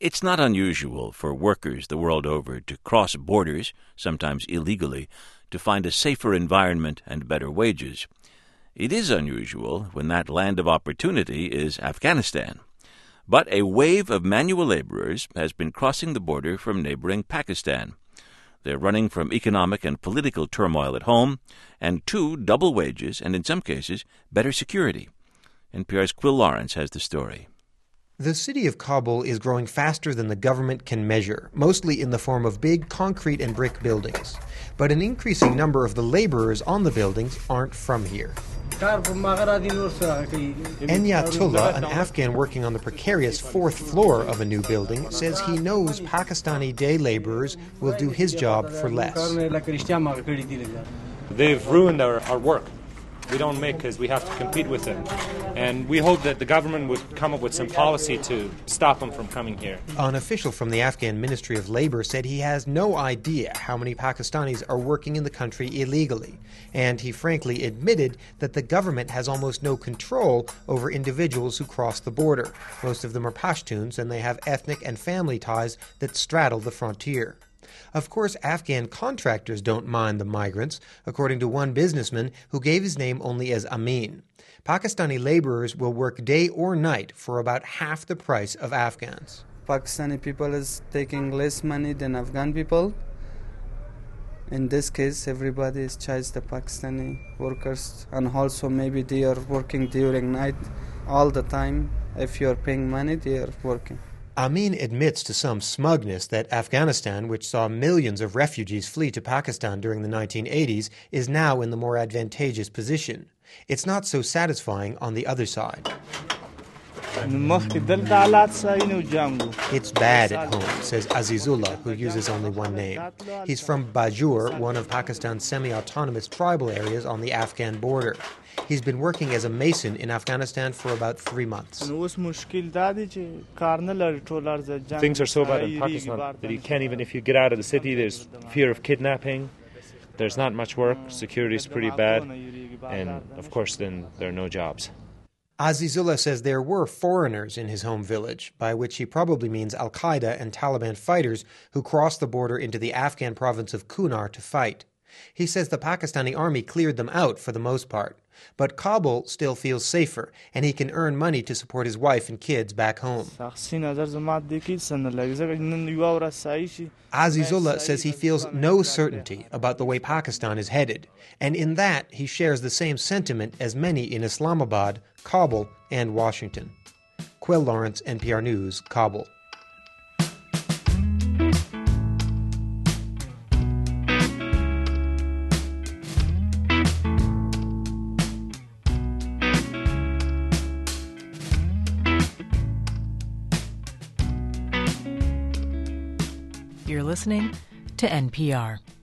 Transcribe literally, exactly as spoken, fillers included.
It's not unusual for workers the world over to cross borders, sometimes illegally, to find a safer environment and better wages. It is unusual when that land of opportunity is Afghanistan. But a wave of manual laborers has been crossing the border from neighboring Pakistan. They're running from economic and political turmoil at home and to double wages and, in some cases, better security. N P R's Quill Lawrence has the story. The city of Kabul is growing faster than the government can measure, mostly in the form of big concrete and brick buildings. But an increasing number of the laborers on the buildings aren't from here. Enyatullah, an Afghan working on the precarious fourth floor of a new building, says he knows Pakistani day laborers will do his job for less. They've ruined our, our work. We don't make because we have to compete with them. And we hope that the government would come up with some policy to stop them from coming here. An official from the Afghan Ministry of Labor said he has no idea how many Pakistanis are working in the country illegally. And he frankly admitted that the government has almost no control over individuals who cross the border. Most of them are Pashtuns, and they have ethnic and family ties that straddle the frontier. Of course, Afghan contractors don't mind the migrants, according to one businessman who gave his name only as Amin. Pakistani laborers will work day or night for about half the price of Afghans. Pakistani people is taking less money than Afghan people. In this case, everybody is charged the Pakistani workers, and also maybe they are working during night all the time. If you are paying money, they are working. Amin admits to some smugness that Afghanistan, which saw millions of refugees flee to Pakistan during the nineteen eighties, is now in the more advantageous position. It's not so satisfying on the other side. It's bad at home, says Azizullah, who uses only one name. He's from Bajur, one of Pakistan's semi-autonomous tribal areas on the Afghan border. He's been working as a mason in Afghanistan for about three months. Things are so bad in Pakistan that you can't even, if you get out of the city, there's fear of kidnapping. There's not much work, security is pretty bad, and of course then there are no jobs. Azizullah says there were foreigners in his home village, by which he probably means Al-Qaeda and Taliban fighters who crossed the border into the Afghan province of Kunar to fight. He says the Pakistani army cleared them out for the most part. But Kabul still feels safer, and he can earn money to support his wife and kids back home. Azizullah says he feels no certainty about the way Pakistan is headed, and in that he shares the same sentiment as many in Islamabad, Kabul, and Washington. Quill Lawrence, N P R News, Kabul. You're listening to N P R.